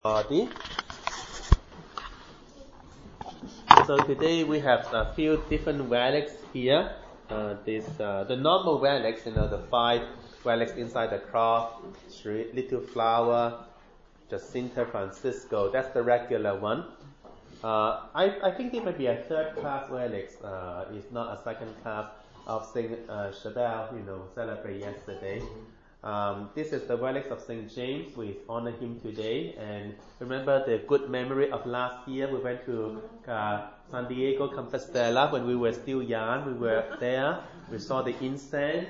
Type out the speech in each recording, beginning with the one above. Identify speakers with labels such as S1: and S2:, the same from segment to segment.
S1: Body. So today we have a few different relics here. The normal relics, the 5 relics inside the cross, little flower, Jacinta Francisco. That's the regular one. I think it might be a third-class relics. It's not a second-class of Saint Charbel, celebrated yesterday. This is the relics of St. James. We honor him today. And remember the good memory of last year. We went to San Diego Compostela when we were still young. We were there. We saw the incense.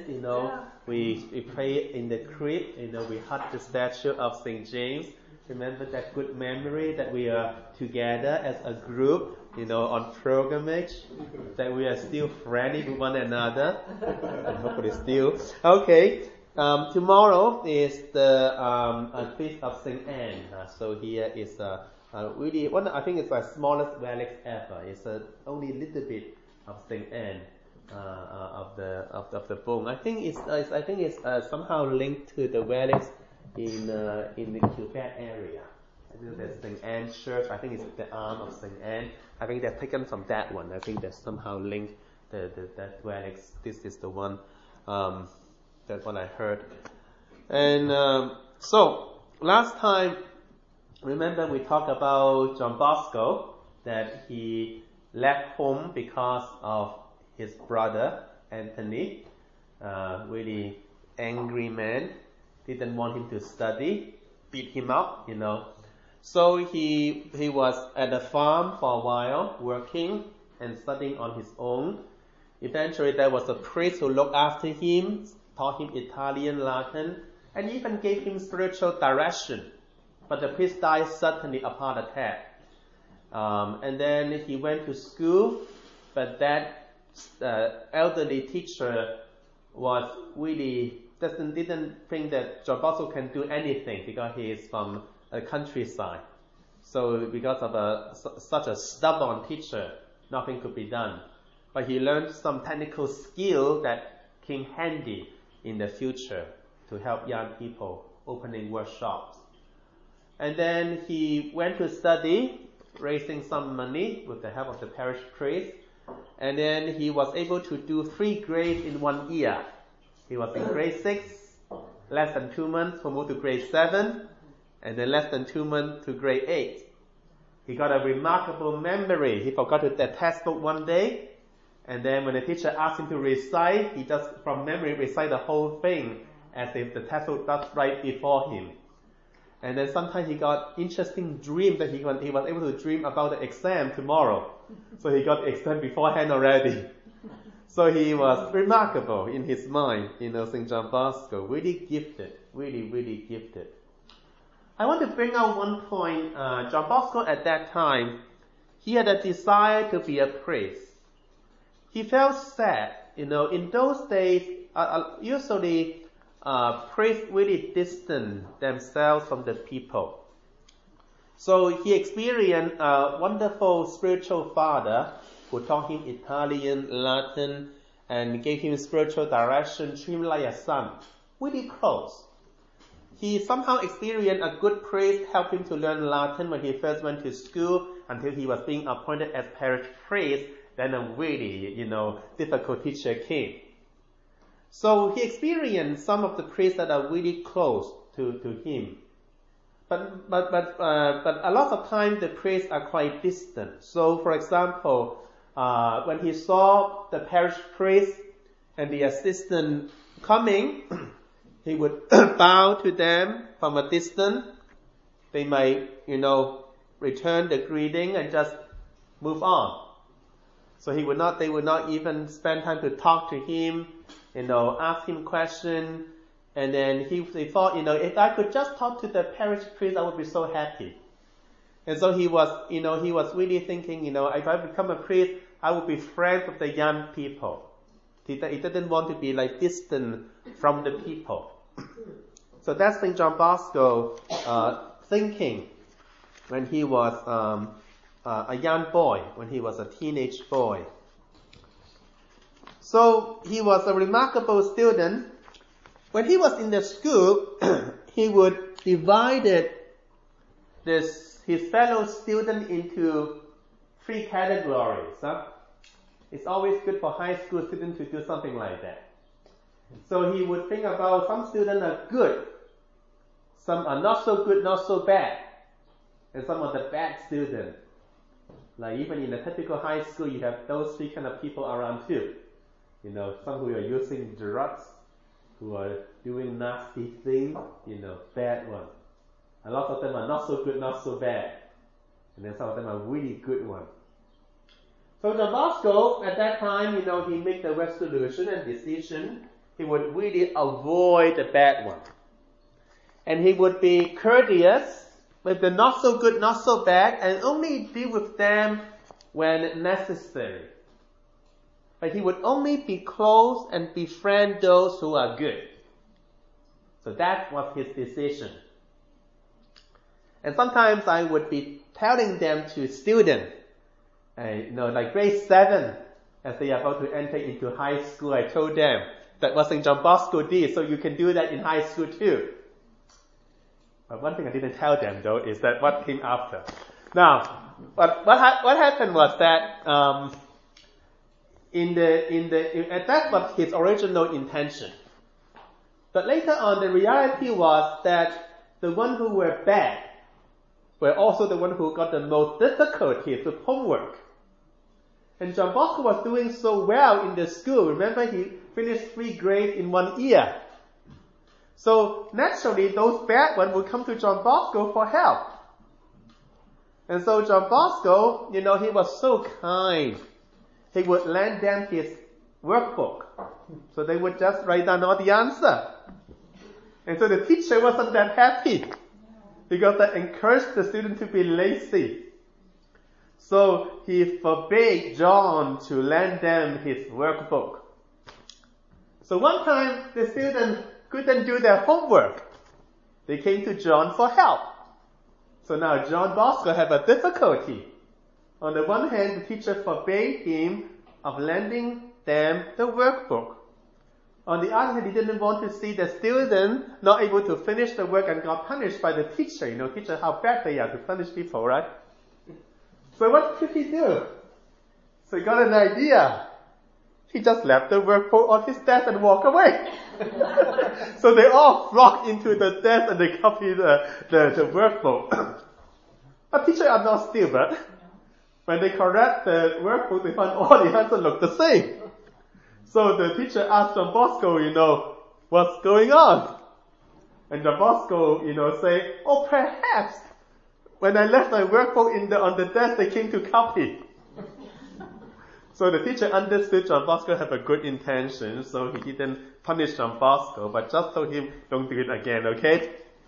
S1: We prayed in the crypt. We hugged the statue of St. James. Remember that good memory that we are together as a group, on pilgrimage, that we are still friendly with one another, and hopefully still. Okay. Tomorrow is the feast of Saint Anne. So here is really one. I think it's the smallest relic ever. It's only a little bit of Saint Anne of the bone. I think it's somehow linked to the relics in the Quebec area. I think there's Saint Anne Church. I think it's the arm of Saint Anne. I think they're taken from that one. I think they're somehow linked that relics. This is the one. That's what I heard. And so last time, remember we talked about John Bosco, that he left home because of his brother Anthony, really angry man, didn't want him to study, beat him up, So he was at the farm for a while, working and studying on his own. Eventually there was a priest who looked after him, taught him Italian, Latin, and even gave him spiritual direction. But the priest died suddenly of heart attack. And then he went to school, but that elderly teacher was really didn't think that John Bosco can do anything because he is from a countryside. So because of such a stubborn teacher, nothing could be done. But he learned some technical skill that came handy in the future to help young people opening workshops. And then he went to study, raising some money with the help of the parish priest. And then he was able to do 3 grades in 1 year. He was in grade 6, less than 2 months to move to grade 7, and then less than 2 months to grade 8. He got a remarkable memory. He forgot the textbook one day, and then when the teacher asked him to recite, he just from memory recite the whole thing as if the textbook was right before him. And then sometimes he got interesting dreams that he was able to dream about the exam tomorrow. So he got the exam beforehand already. So he was remarkable in his mind, St. John Bosco, really gifted, really gifted. I want to bring out one point. John Bosco at that time, he had a desire to be a priest. He felt sad, in those days, usually priests really distance themselves from the people. So he experienced a wonderful spiritual father who taught him Italian, Latin, and gave him spiritual direction, treated him like a son, really close. He somehow experienced a good priest help him to learn Latin when he first went to school until he was being appointed as parish priest. Then a really, difficult teacher came. So he experienced some of the priests that are really close to him. But a lot of times the priests are quite distant. So for example, when he saw the parish priest and the assistant coming, he would bow to them from a distance. They might, return the greeting and just move on. So they would not even spend time to talk to him, ask him questions. And then they thought, if I could just talk to the parish priest, I would be so happy. And so he was really thinking, if I become a priest, I would be friends with the young people. He didn't want to be distant from the people. So that's St. John Bosco thinking when he was a young boy, when he was a teenage boy. So he was a remarkable student. When he was in the school, he would divide his fellow students into 3 categories. It's always good for high school students to do something like that. So he would think about some students are good, some are not so good, not so bad, and some are the bad students. Like even in a typical high school, you have those 3 kind of people around too. Some who are using drugs, who are doing nasty things, bad ones. A lot of them are not so good, not so bad. And then some of them are really good ones. So John Bosco, at that time, he made the resolution and decision. He would really avoid the bad one. And he would be courteous with the not so good, not so bad, and only deal with them when necessary. But he would only be close and befriend those who are good. So that was his decision. And sometimes I would be telling them to students, like grade 7, as they are about to enter into high school, I told them that what St. John Bosco did, so you can do that in high school too. But one thing I didn't tell them though is that what came after. Now, what happened was that that was his original intention. But later on, the reality was that the ones who were bad were also the ones who got the most difficulties with homework. And John Bosco was doing so well in the school. Remember, he finished 3 grades in 1 year. So naturally, those bad ones would come to John Bosco for help. And so John Bosco, he was so kind. He would lend them his workbook. So they would just write down all the answer. And so the teacher wasn't that happy, because that encouraged the student to be lazy. So he forbade John to lend them his workbook. So one time the students couldn't do their homework. They came to John for help. So now John Bosco had a difficulty. On the one hand, the teacher forbade him of lending them the workbook. On the other hand, he didn't want to see the student not able to finish the work and got punished by the teacher. Teacher, how bad they are to punish people, right? So what could he do? So he got an idea. He just left the workbook on his desk and walked away. So they all flocked into the desk and they copied the workbook. But teachers are not stupid. When they correct the workbook, they find all the answers look the same. So the teacher asked John Bosco, what's going on? And John Bosco, say, oh, perhaps when I left my workbook on the desk, they came to copy. So the teacher understood John Bosco had a good intention, so he didn't punish John Bosco, but just told him, don't do it again, okay?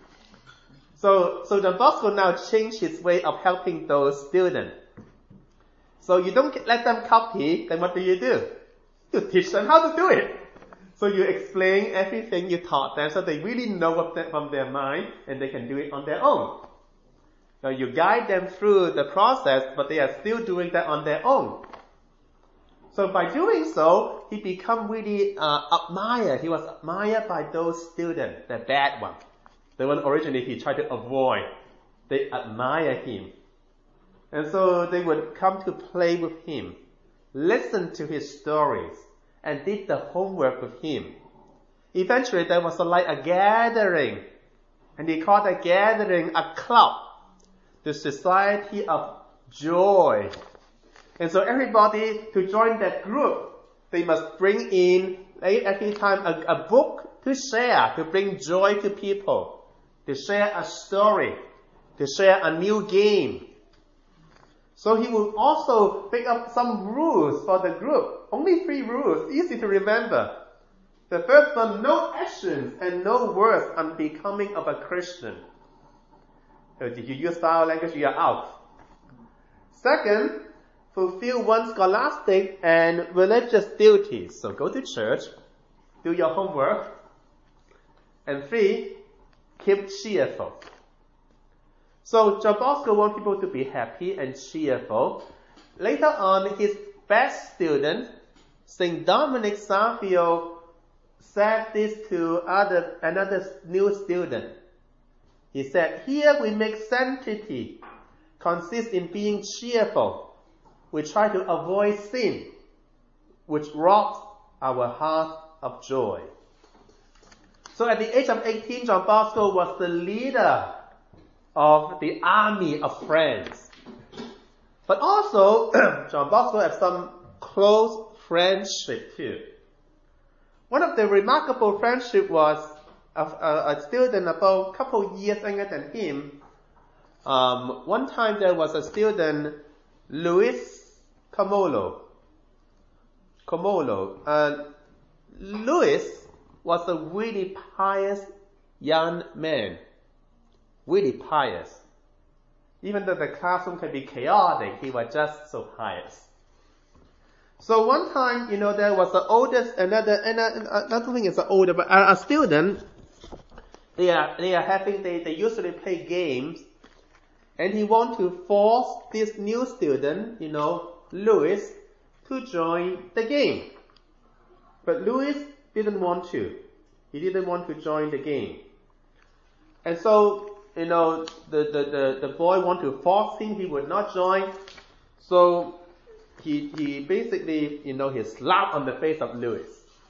S1: So John Bosco now changed his way of helping those students. So you don't let them copy, then what do? You teach them how to do it. So you explain everything you taught them so they really know it from their mind and they can do it on their own. Now you guide them through the process, but they are still doing that on their own. So by doing so, he become really admired. He was admired by those students, the bad one. The one originally he tried to avoid. They admire him. And so they would come to play with him, listen to his stories, and did the homework with him. Eventually there was like a gathering, and he called the gathering a club, the Society of Joy. And so everybody to join that group, they must bring in every time a book to share, to bring joy to people, to share a story, to share a new game. So he will also pick up some rules for the group. Only 3 rules, easy to remember. The first one, no actions and no words unbecoming of a Christian. So if you use foul language, you are out. Second, fulfill one's scholastic and religious duties. So go to church, do your homework. And 3, keep cheerful. So John Bosco wants people to be happy and cheerful. Later on, his best student, St. Dominic Savio, said this to another new student. He said, here we make sanctity consist in being cheerful. We try to avoid sin, which robs our heart of joy. So at the age of 18, John Bosco was the leader of the army of friends. But also, John Bosco had some close friendship too. One of the remarkable friendship was a student about a couple years younger than him. One time there was a student, Luis Comolo. Luis was a really pious young man. Really pious. Even though the classroom can be chaotic, he was just so pious. So one time, there was the oldest, another thing is the older, but a student, they usually play games, and he want to force this new student, Louis, to join the game. But Louis didn't want to. He didn't want to join the game. And so, the boy want to force him, he would not join. So, he basically, he slapped on the face of Louis.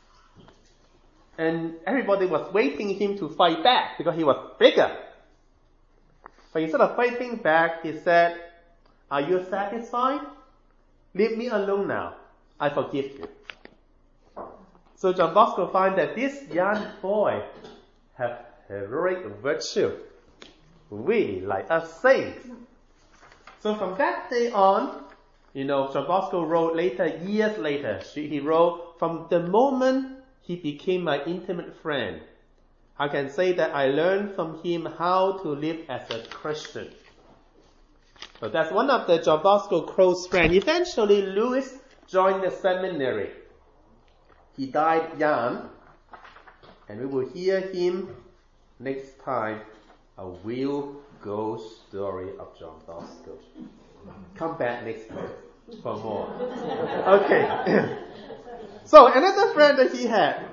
S1: And everybody was waiting him to fight back because he was bigger. But instead of fighting back, he said, are you satisfied? Leave me alone now. I forgive you. So John Bosco finds that this young boy have heroic virtue, really like a saint. So from that day on, John Bosco wrote years later, he wrote, from the moment he became my intimate friend, I can say that I learned from him how to live as a Christian. So that's one of the John Bosco close friends. Eventually, Louis joined the seminary. He died young, and we will hear him next time, a real ghost story of John Bosco. Come back next time for more. Okay. So another friend that he had,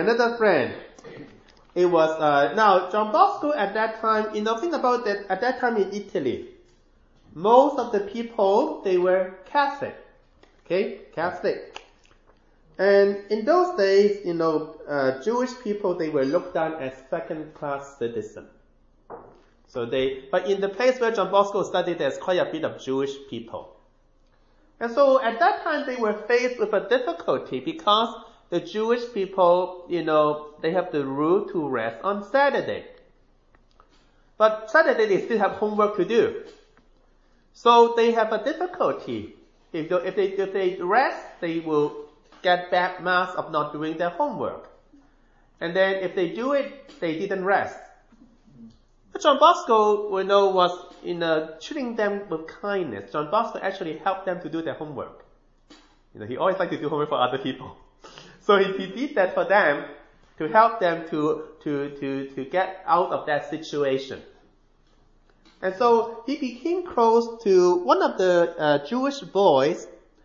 S1: it was, now John Bosco at that time, think about that, at that time in Italy, most of the people, they were Catholic. Okay, Catholic. And in those days, Jewish people, they were looked down as second-class citizens. But in the place where John Bosco studied, there's quite a bit of Jewish people. And so at that time, they were faced with a difficulty because the Jewish people, they have the rule to rest on Saturday. But Saturday, they still have homework to do. So they have a difficulty. If they rest, they will get bad marks of not doing their homework. And then if they do it, they didn't rest. But John Bosco, was treating them with kindness. John Bosco actually helped them to do their homework. He always liked to do homework for other people. So he did that for them to help them to get out of that situation. And so he became close to one of the Jewish boys,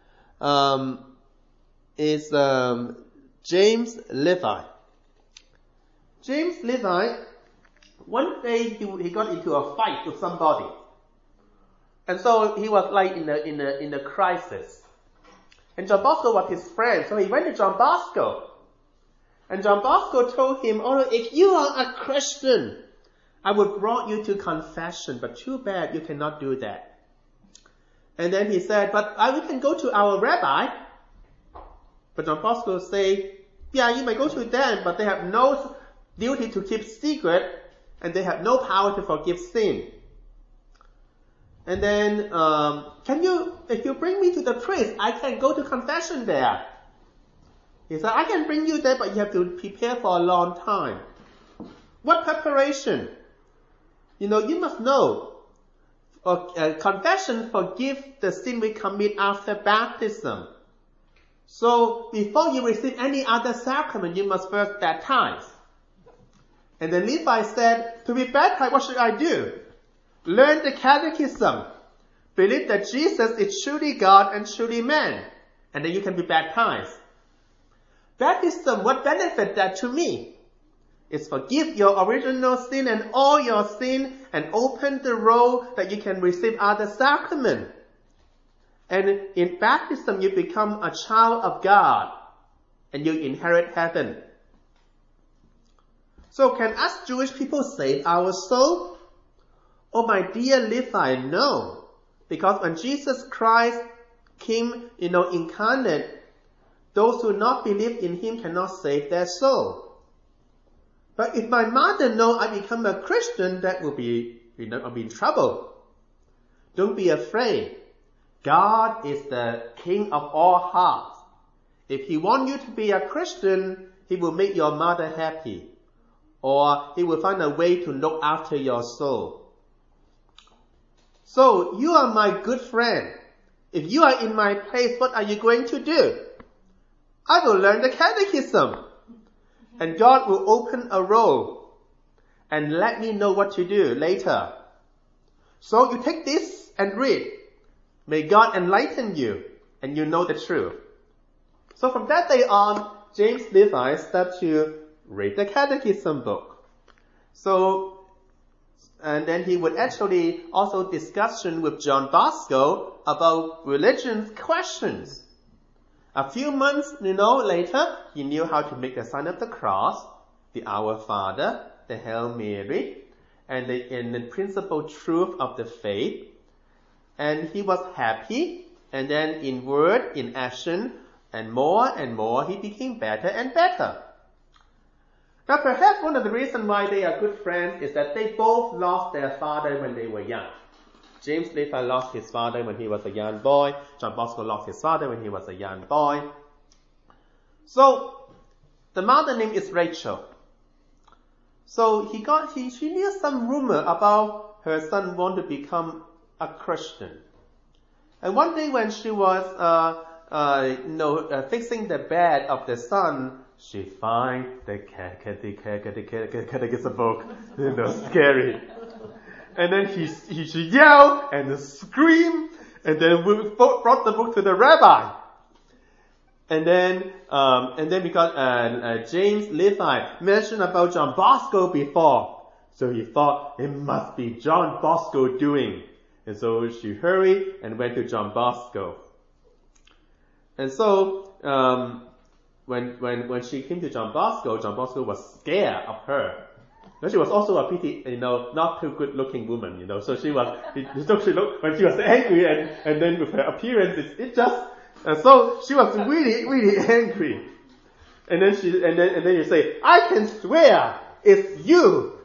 S1: is James Levi. James Levi, one day he got into a fight with somebody. And so he was like in a crisis. And John Bosco was his friend, so he went to John Bosco. And John Bosco told him, if you are a Christian, I would brought you to confession, but too bad you cannot do that. And then he said, but we can go to our rabbi. But John Bosco said, yeah, you may go to them, but they have no duty to keep secret, and they have no power to forgive sin. And then, if you bring me to the priest, I can go to confession there. He said, I can bring you there, but you have to prepare for a long time. What preparation? You must know. Confession forgives the sin we commit after baptism. So, before you receive any other sacrament, you must first baptize. And then Levi said, to be baptized, what should I do? Learn the catechism. Believe that Jesus is truly God and truly man. And then you can be baptized. Baptism, what benefit that to me? is forgive your original sin and all your sin and open the road that you can receive other sacrament. And in baptism, you become a child of God and you inherit heaven. So can us Jewish people save our soul? Oh, my dear Levi, no. Because when Jesus Christ came, incarnate, those who not believe in him cannot save their soul. But if my mother knows I become a Christian, that will be, I'll be in trouble. Don't be afraid. God is the King of all hearts. If he wants you to be a Christian, he will make your mother happy. Or he will find a way to look after your soul. So, you are my good friend. If you are in my place, what are you going to do? I will learn the catechism. And God will open a road and let me know what to do later. So you take this and read. May God enlighten you and you know the truth. So from that day on, James Levi started to read the catechism book. And then he would actually also discussion with John Bosco about religion questions. A few months, later, he knew how to make the sign of the cross, the Our Father, the Hail Mary, and the principal truth of the faith. And he was happy, and then in word, in action, and more, he became better and better. Now perhaps one of the reasons why they are good friends is that they both lost their father when they were young. James Levi lost his father when he was a young boy. John Bosco lost his father when he was a young boy. So, the mother name is Rachel. So she knew some rumor about her son want to become a Christian. And one day when she was, fixing the bed of the son, she find the catechism book, scary. And then she yelled and screamed, and then brought the book to the rabbi. And then because James Levi mentioned about John Bosco before, so he thought it must be John Bosco doing. And so she hurried and went to John Bosco. And so when she came to John Bosco was scared of her. She was also a pretty, not too good looking woman, so she looked, when she was angry and then with her appearance, so she was really, really angry. And then you say, I can swear it's you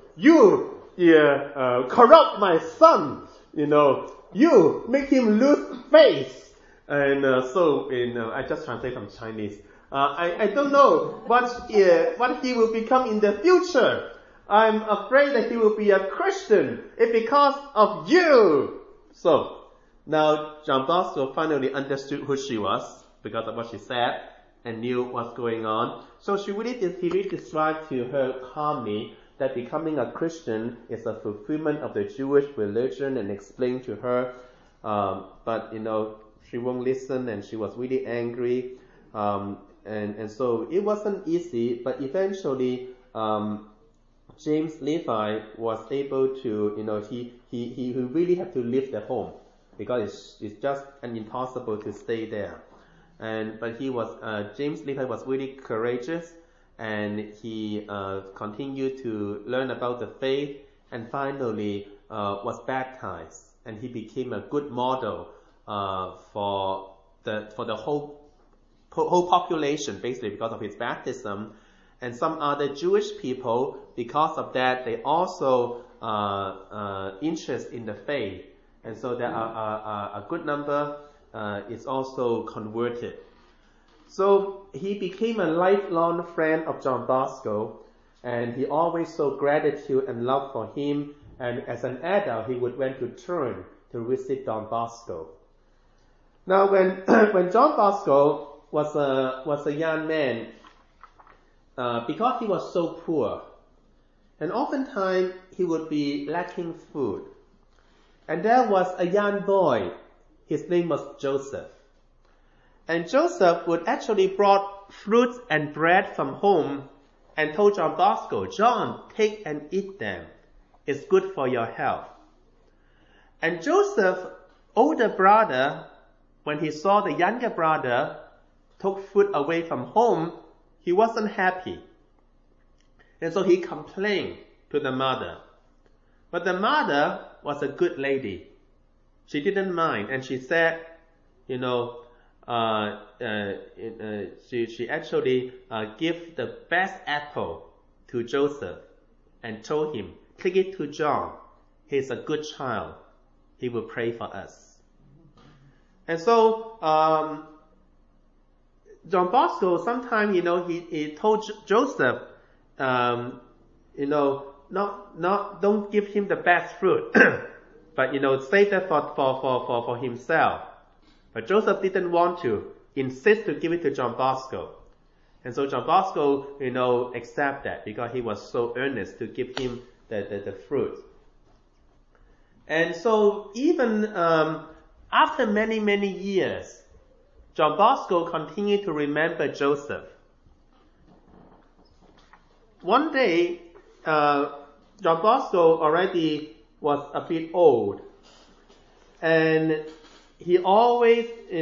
S1: corrupt my son, you make him lose faith. And I just translate from Chinese. I don't know what he will become in the future. I'm afraid that he will be a Christian. It's because of you. So, now John Bosco finally understood who she was because of what she said and knew what's going on. So he really described to her calmly that becoming a Christian is a fulfillment of the Jewish religion and explained to her. But she won't listen and she was really angry. And so it wasn't easy, but eventually, James Levi was able to, he really had to leave the home because it's just impossible to stay there. But James Levi was really courageous and he continued to learn about the faith and finally was baptized and he became a good model for the whole population basically because of his baptism. And some other Jewish people, because of that, they also interest in the faith. And so there are a good number is also converted. So he became a lifelong friend of John Bosco, and he always showed gratitude and love for him. And as an adult, he would went to Turin to visit John Bosco. Now, when John Bosco was a young man, because he was so poor, and oftentimes he would be lacking food. And there was a young boy, his name was Joseph. And Joseph would actually brought fruits and bread from home and told John Bosco, John, take and eat them. It's good for your health. And Joseph's older brother, when he saw the younger brother took food away from home, he wasn't happy. And so he complained to the mother. But the mother was a good lady. She didn't mind, and she said, she actually gave the best apple to Joseph and told him, take it to John. He's a good child. He will pray for us. And so, John Bosco, sometimes, he told Joseph, don't give him the best fruit, but, save that for himself. But Joseph didn't want to, insist to give it to John Bosco. And so John Bosco, accept that because he was so earnest to give him the fruit. And so even, after many, many years, John Bosco continued to remember Joseph. One day, John Bosco already was a bit old. And he always, he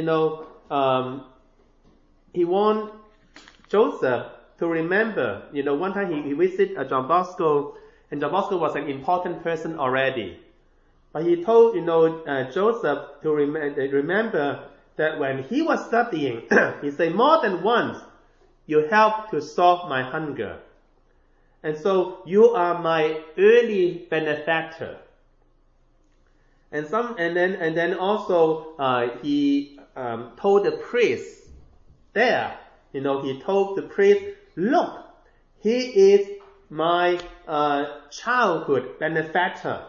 S1: want Joseph to remember, one time he visited John Bosco, and John Bosco was an important person already. But he told, Joseph to remember that when he was studying, he said, more than once, you helped to solve my hunger. And so you are my early benefactor. And then also, he, told the priest there, he told the priest, look, he is my, childhood benefactor.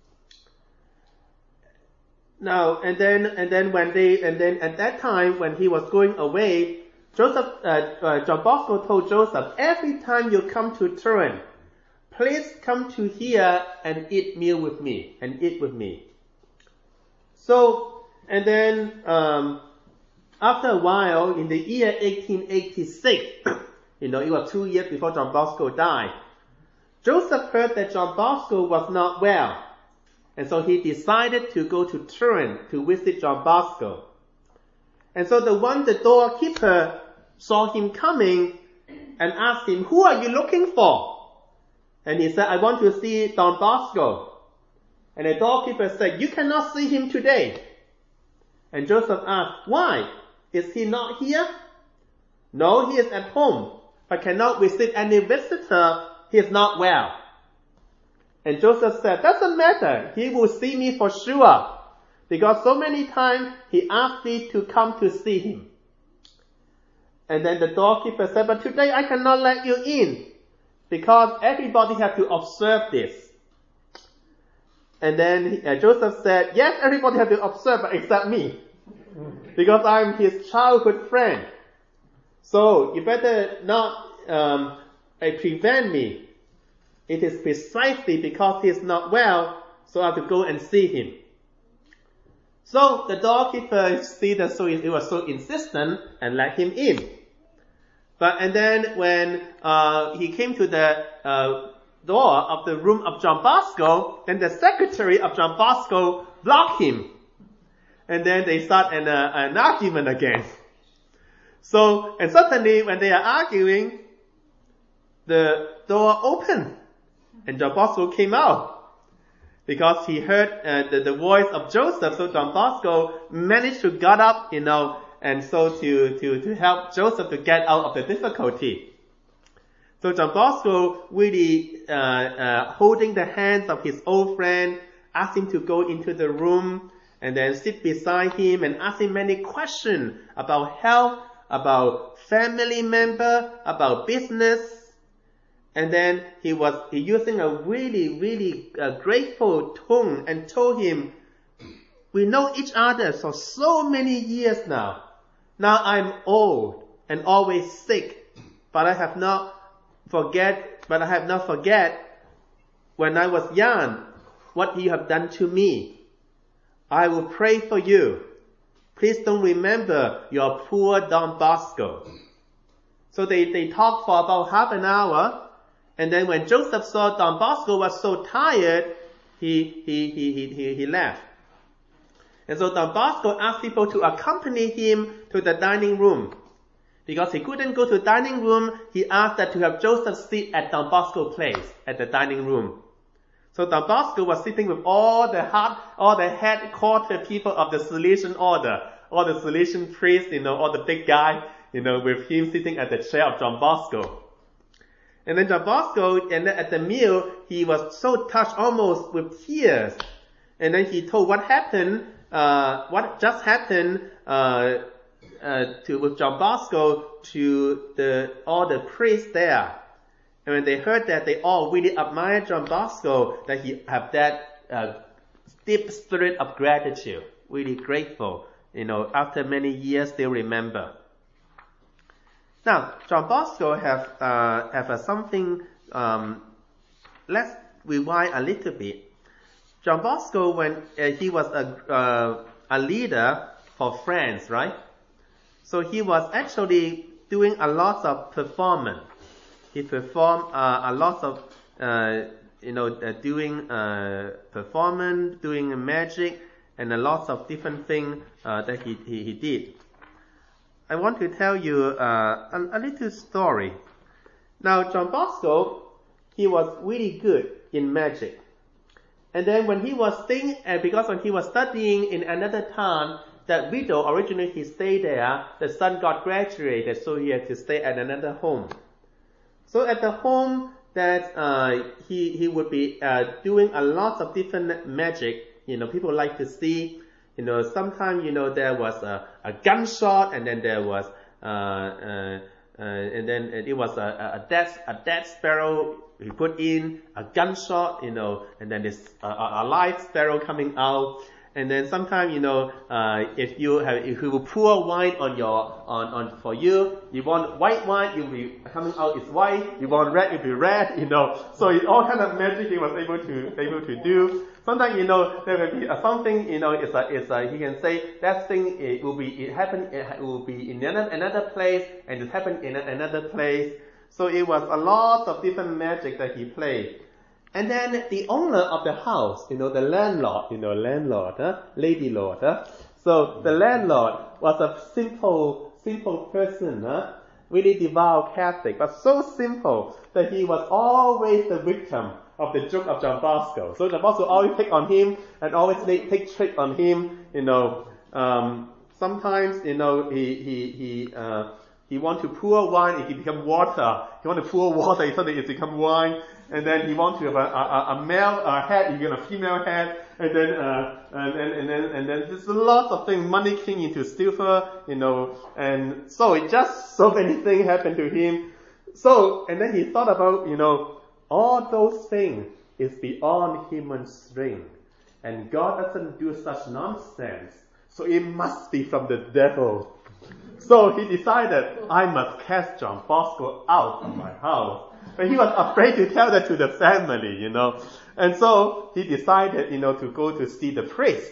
S1: Now, and then at that time, when he was going away, John Bosco told Joseph, every time you come to Turin, please come to here and eat with me. So, and then, after a while, in the year 1886, it was 2 years before John Bosco died, Joseph heard that John Bosco was not well. And so he decided to go to Turin to visit John Bosco. And so the doorkeeper saw him coming and asked him, who are you looking for? And he said, I want to see John Bosco. And the doorkeeper said, you cannot see him today. And Joseph asked, why? Is he not here? No, he is at home, but cannot visit any visitor. He is not well. And Joseph said, doesn't matter. He will see me for sure. Because so many times he asked me to come to see him. And then the doorkeeper said, but today I cannot let you in. Because everybody has to observe this. And then Joseph said, yes, everybody has to observe, but except me. Because I'm his childhood friend. So you better not prevent me. It is precisely because he is not well, so I have to go and see him. So the doorkeeper see that he was so insistent and let him in. And then when he came to the door of the room of John Bosco, then the secretary of John Bosco blocked him. And then they start an argument again. So, and suddenly when they are arguing, the door opened. And John Bosco came out because he heard the voice of Joseph. So John Bosco managed to get up, and so to help Joseph to get out of the difficulty. So John Bosco really holding the hands of his old friend, asked him to go into the room and then sit beside him and ask him many questions about health, about family member, about business. And then he using a really, really grateful tone and told him, we know each other for so many years now. Now I'm old and always sick, but I have not forget when I was young what you have done to me. I will pray for you. Please don't remember your poor Don Bosco. So they talked for about half an hour, and then when Joseph saw Don Bosco was so tired, he left. And so Don Bosco asked people to accompany him to the dining room. Because he couldn't go to the dining room, he asked that to have Joseph sit at Don Bosco's place, at the dining room. So Don Bosco was sitting with all the headquarter people of the Salesian order, all the Salesian priests, all the big guy, with him sitting at the chair of Don Bosco. And then Don Bosco, and then at the meal, he was so touched almost with tears. And then he told what just happened, with Don Bosco to all the priests there. And when they heard that, they all really admired Don Bosco, that he have that deep spirit of gratitude, really grateful. After many years, they remember. Now, Don Bosco have something. Let's rewind a little bit. Don Bosco, when he was a leader for France, right? So he was actually doing a lot of performance. He performed a lot of, doing performance, doing magic, and a lot of different things that he did. I want to tell you a little story. Now, Don Bosco, he was really good in magic. And then when he was because when he was studying in another town, that widow, originally he stayed there, the son got graduated, so he had to stay at another home. So at the home that he would be doing a lot of different magic, people like to see, sometimes, there was a gunshot, and then there was, and then it was a dead sparrow he put in, a gunshot, and then there's a live sparrow coming out. And then sometimes, if you will pour wine for you want white wine, you'll be coming out is white. You want red, it'll be red, So it's all kind of magic he was able to do. Sometimes, there will be something, he can say that thing, it will be in another place, and it happened in another place. So it was a lot of different magic that he played. And then the owner of the house, the landlord, lady lord. So the landlord was a simple person, really devout Catholic, but so simple that he was always the victim of the joke of Don Bosco. So Don Bosco always pick on him and always take trick on him. Sometimes he want to pour wine, it become water. He want to pour water, suddenly it become wine. And then he want to have a male head, you get a female head, and then there's lots of things. Money came into silver, and so it just so many things happened to him. So and then he thought about, all those things is beyond human strength, and God doesn't do such nonsense. So it must be from the devil. So he decided, I must cast Don Bosco out of my house. But he was afraid to tell that to the family, And so he decided, to go to see the priest.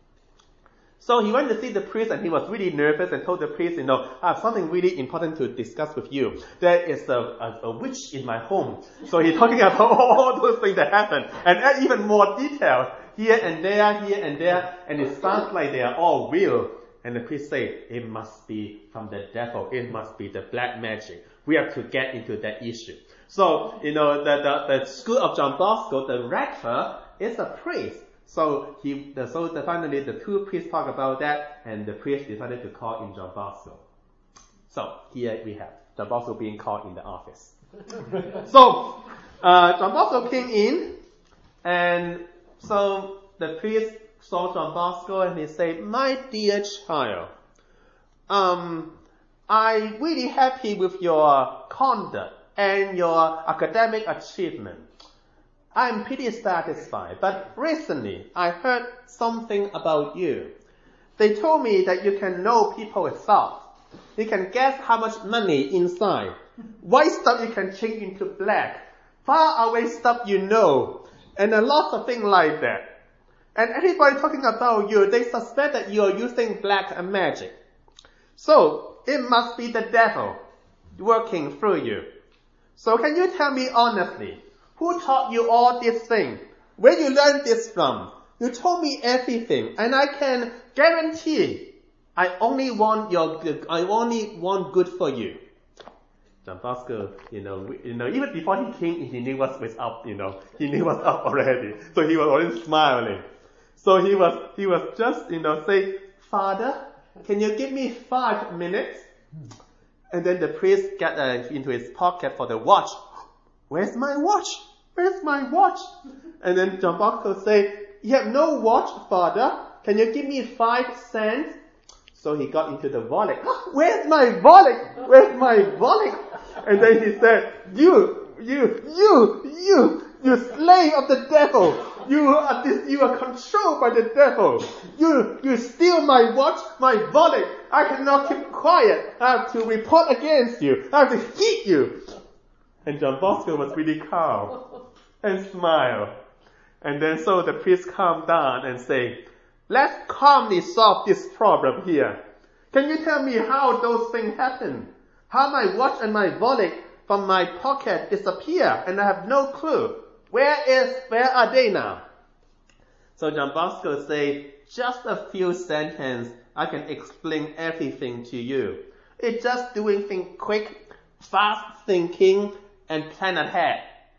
S1: So he went to see the priest, and he was really nervous and told the priest, I have something really important to discuss with you. There is a witch in my home. So he's talking about all those things that happened, and add even more details here and there, and it sounds like they are all real. And the priest said, it must be from the devil. It must be the black magic. We have to get into that issue. So, the school of Don Bosco, the rector, is a priest. So finally the two priests talk about that, and the priest decided to call in Don Bosco. So here we have Don Bosco being called in the office. So, Don Bosco came in, and so the priest saw Don Bosco and he said, my dear child, I'm really happy with your conduct and your academic achievement. I'm pretty satisfied, but recently I heard something about you. They told me that you can know people's thoughts. You can guess how much money inside. White stuff you can change into black. Far away stuff and a lot of things like that. And everybody talking about you, they suspect that you are using black magic. So, it must be the devil. working through you. So can you tell me honestly, who taught you all these things? Where you learned this from? You told me everything, and I can guarantee I only want good for you. John Bosco, even before he came, he knew what was up, he knew what's up already. So he was already smiling. So he was just, say, Father, can you give me 5 minutes? And then the priest got into his pocket for the watch. Where's my watch? Where's my watch? And then John Bosco say, you have no watch, Father. Can you give me 5 cents? So he got into the wallet. Where's my wallet? Where's my wallet? And then he said, you slave of the devil. You are controlled by the devil. You steal my watch, my wallet. I cannot keep quiet. I have to report against you. I have to hit you. And John Bosco was really calm and smiled. And then so the priest calmed down and say, let's calmly solve this problem here. Can you tell me how those things happen? How my watch and my wallet from my pocket disappear and I have no clue. Where are they now? So John Bosco say, just a few sentences, I can explain everything to you. It's just doing things quick, fast thinking, and plan ahead.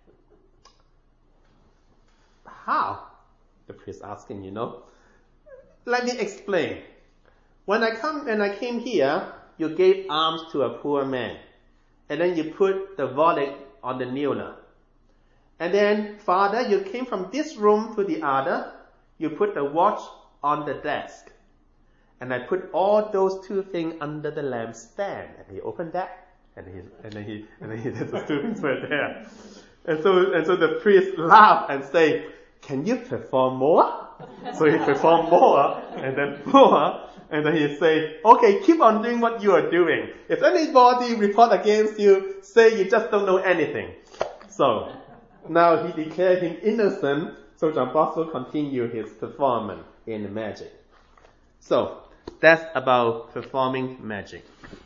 S1: How? The priest asking, Let me explain. When I came here, you gave alms to a poor man. And then you put the wallet on the kneeler. And then, Father, you came from this room to the other. You put the watch on the desk. And I put all those 2 things under the lampstand. And he opened that. And then the 2 things were there. And so the priest laughed and say, can you perform more? So he performed more, and then more, and then he say, okay, keep on doing what you are doing. If anybody report against you, say you just don't know anything. So, now he declared him innocent, so John Bosco continued his performance in magic. So, that's about performing magic.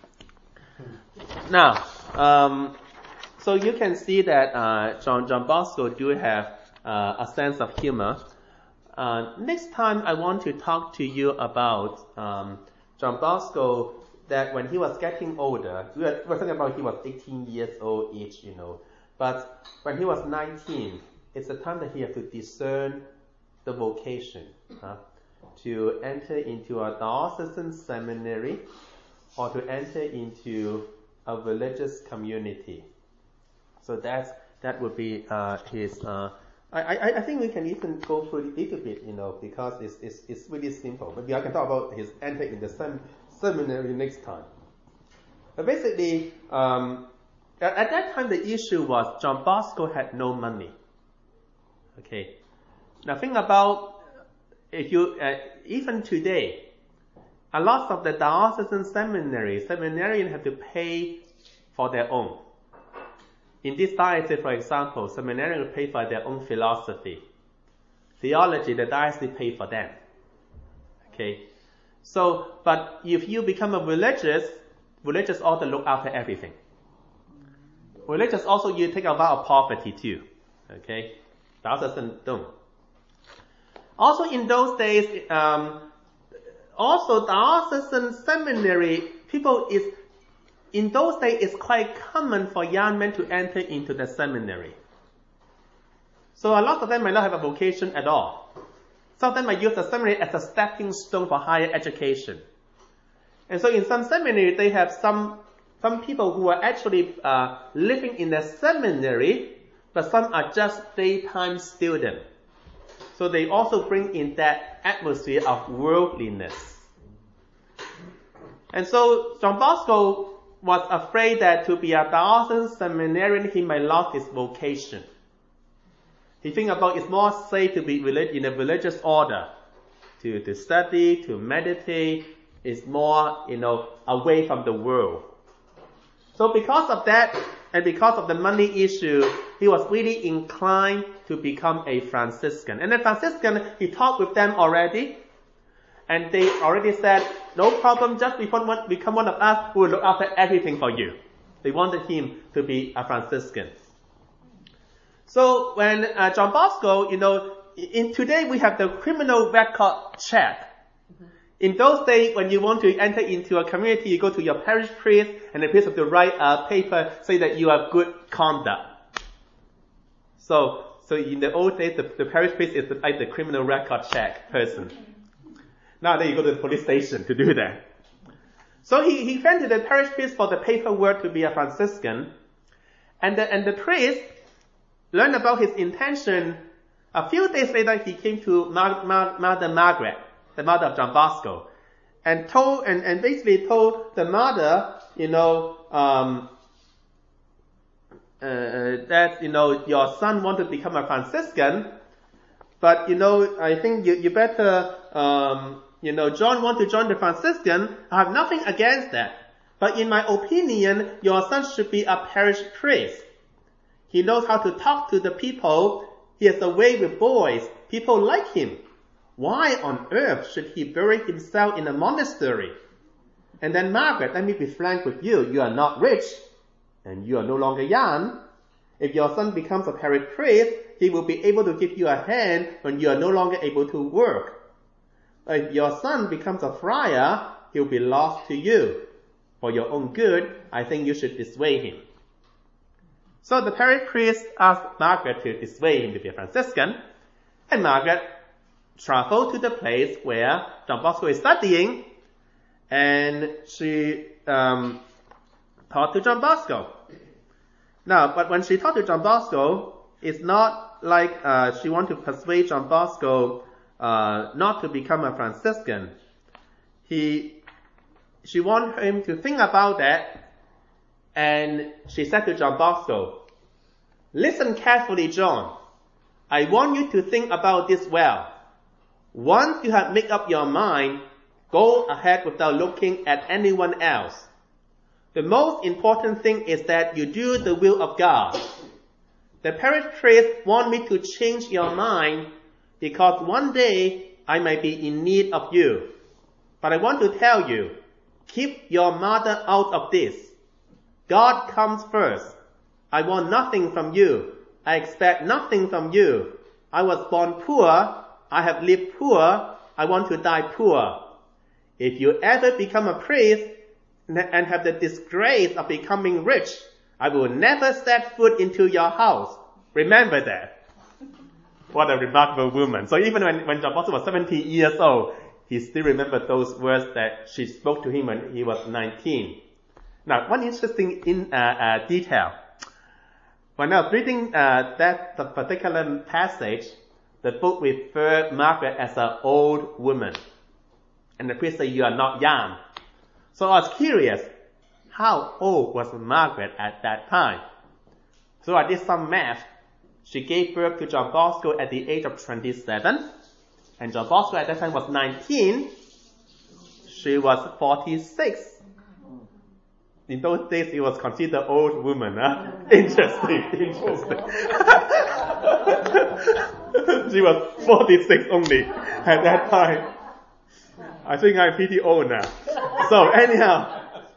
S1: Now, so you can see that John Bosco do have a sense of humor. Next time I want to talk to you about John Bosco, that when he was getting older, we're talking about he was 18 years old each, but when he was 19, it's the time that he had to discern the vocation, to enter into a diocesan seminary or to enter into a religious community. So that would be his. I think we can even go through a little bit, because it's really simple. Maybe I can talk about his entry in the seminary next time. But basically, at that time the issue was John Bosco had no money. Okay. Now think about if you even today, a lot of the diocesan seminarians have to pay for their own. In this diocese, for example, seminarians will pay for their own philosophy. Theology, the diocese pay for them. Okay? So, but if you become a religious also look after everything. Religious also, you take a vow of poverty too. Okay? Diocesan don't. Also in those days, also diocesan seminary, in those days, it's quite common for young men to enter into the seminary. So a lot of them might not have a vocation at all. Some of them might use the seminary as a stepping stone for higher education. And so in some seminary, they have some people who are actually living in the seminary, but some are just daytime students. So they also bring in that atmosphere of worldliness. And so John Bosco was afraid that to be a diocesan seminarian, he might lose his vocation. He think about it's more safe to be in a religious order, to study, to meditate, is more, away from the world. So because of that, and because of the money issue, he was really inclined to become a Franciscan. And the Franciscan, he talked with them already, and they already said, no problem, just become one of us who will look after everything for you. They wanted him to be a Franciscan. So when John Bosco, today we have the criminal record check. In those days, when you want to enter into a community, you go to your parish priest, and the priest have to write a paper say that you have good conduct. So in the old days, the parish priest is like the criminal record check person. Nowadays, you go to the police station to do that. So he went to the parish priest for the paperwork to be a Franciscan, and the priest learned about his intention. A few days later, he came to Mother Margaret, the mother of John Bosco, and basically told the mother, that, your son wanted to become a Franciscan, but, I think you better, John want to join the Franciscan. I have nothing against that. But in my opinion, your son should be a parish priest. He knows how to talk to the people. He has a way with boys. People like him. Why on earth should he bury himself in a monastery? And then Margaret, let me be frank with you. You are not rich, and you are no longer young. If your son becomes a parish priest, he will be able to give you a hand when you are no longer able to work. If your son becomes a friar, he will be lost to you. For your own good, I think you should dissuade him. So the parish priest asked Margaret to dissuade him to be a Franciscan, and Margaret traveled to the place where John Bosco is studying, and she talked to John Bosco. Now, but when she talked to John Bosco, it's not like she wanted to persuade John Bosco not to become a Franciscan. She wanted him to think about that, and she said to John Bosco, "Listen carefully, John. I want you to think about this well. Once you have made up your mind, go ahead without looking at anyone else. The most important thing is that you do the will of God. The parish priest want me to change your mind because one day I might be in need of you. But I want to tell you, keep your mother out of this. God comes first. I want nothing from you. I expect nothing from you. I was born poor. I have lived poor. I want to die poor. If you ever become a priest and have the disgrace of becoming rich, I will never set foot into your house. Remember that." What a remarkable woman. So even when John Bosco was 17 years old, he still remembered those words that she spoke to him when he was 19. Now, one interesting detail. When I was reading that particular passage, the book referred Margaret as an old woman. And the priest said, "You are not young." So I was curious, how old was Margaret at that time? So I did some math. She gave birth to John Bosco at the age of 27, and John Bosco at that time was 19. She was 46. In those days, it was considered old woman. Huh? Interesting. She was 46 only at that time. I think I'm pretty old now. So anyhow,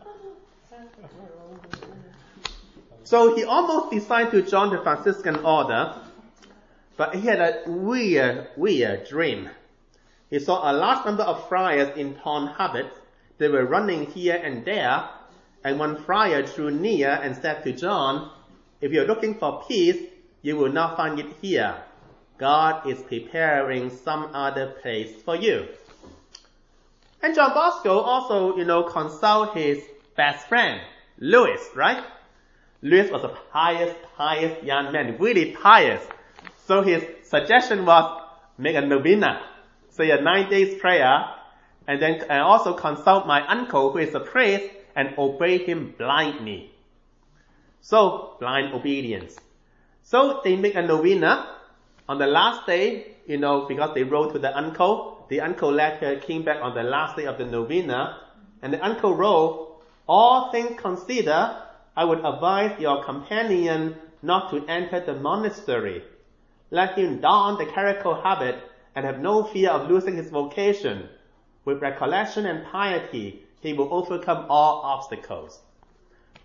S1: so he almost decided to join the Franciscan order, but he had a weird dream. He saw a large number of friars in torn habits. They were running here and there, and one friar drew near and said to John, "If you're looking for peace, you will not find it here. God is preparing some other place for you." And John Bosco also, consult his best friend, Louis, right? Louis was a pious young man, really pious. So his suggestion was, make a novena, say a 9 days prayer, and then also consult my uncle who is a priest and obey him blindly. So, blind obedience. So they make a novena. On the last day, because they wrote to the uncle letter came back on the last day of the novena, and the uncle wrote, "All things considered, I would advise your companion not to enter the monastery. Let him don the clerical habit and have no fear of losing his vocation. With recollection and piety, he will overcome all obstacles."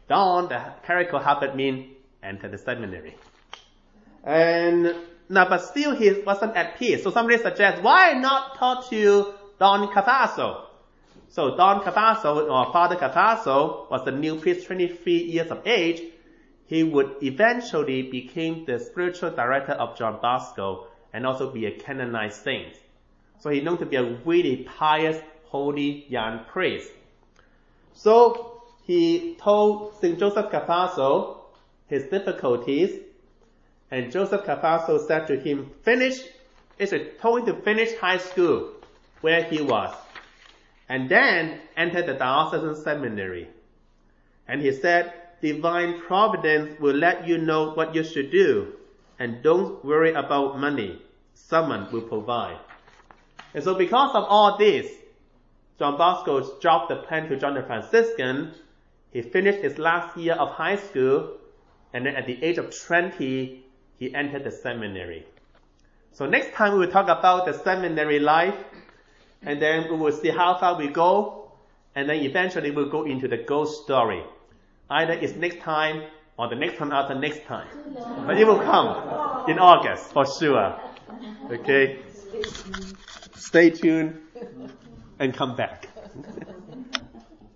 S1: Don, the clerical habit means enter the seminary. And now, but still he wasn't at peace. So somebody suggests, why not talk to Don Cavasso? So Don Cavasso, or Father Cavasso, was a new priest, 23 years of age. He would eventually become the spiritual director of John Bosco and also be a canonized saint. So he's known to be a really pious, holy young priest. So he told St. Joseph Cavasso his difficulties, and Joseph Cavasso said to him, told him to finish high school where he was, and then enter the diocesan seminary. And he said, divine providence will let you know what you should do, and don't worry about money. Someone will provide. And so because of all this, John Bosco dropped the pen to John the Franciscan. He finished his last year of high school, and then at the age of 20, he entered the seminary. So next time we will talk about the seminary life, and then we will see how far we go, and then eventually we'll go into the ghost story. Either it's next time or the next time after next time. But it will come in August for sure. Okay? Stay tuned and come back.